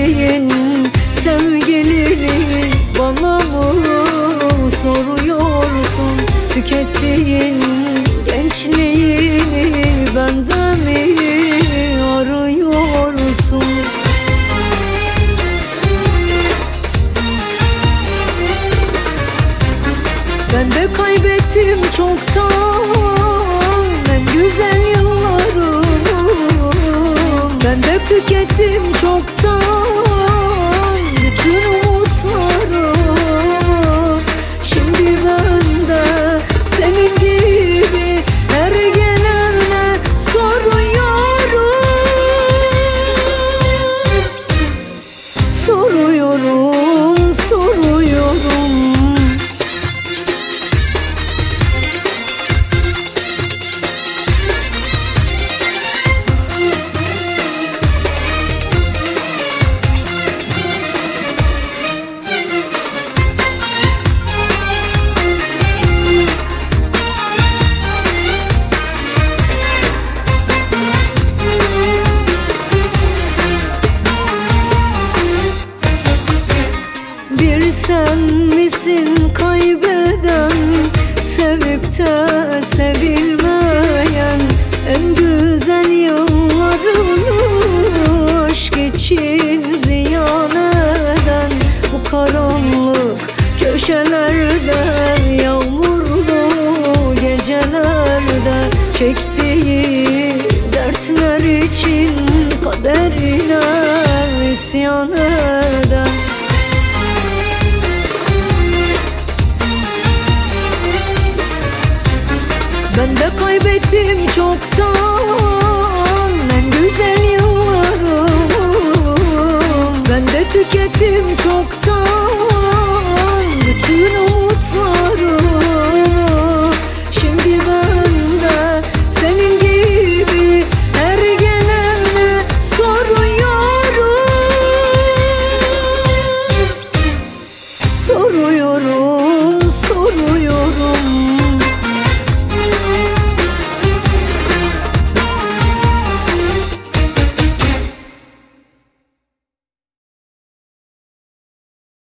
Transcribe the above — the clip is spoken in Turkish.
tükettiğin sevgilini bana mı soruyorsun? Tükettiğin gençliğini bende mi arıyorsun? Ben de kaybettim çoktan en güzel yıllarımı. Ben de tükettim çoktan bütün umutlarımı. Şimdi ben de senin gibi her gelene soruyorum. Soruyorum, soruyorum. Bir sen misin kaybeden, sevip de sevilmeyen? En güzel yıllarını aşk için ziyan eden, bu karanlık köşelerde, yağmurlu gecelerde çektiği dertler için kaderine isyan eden. Ben de kaybettim çoktan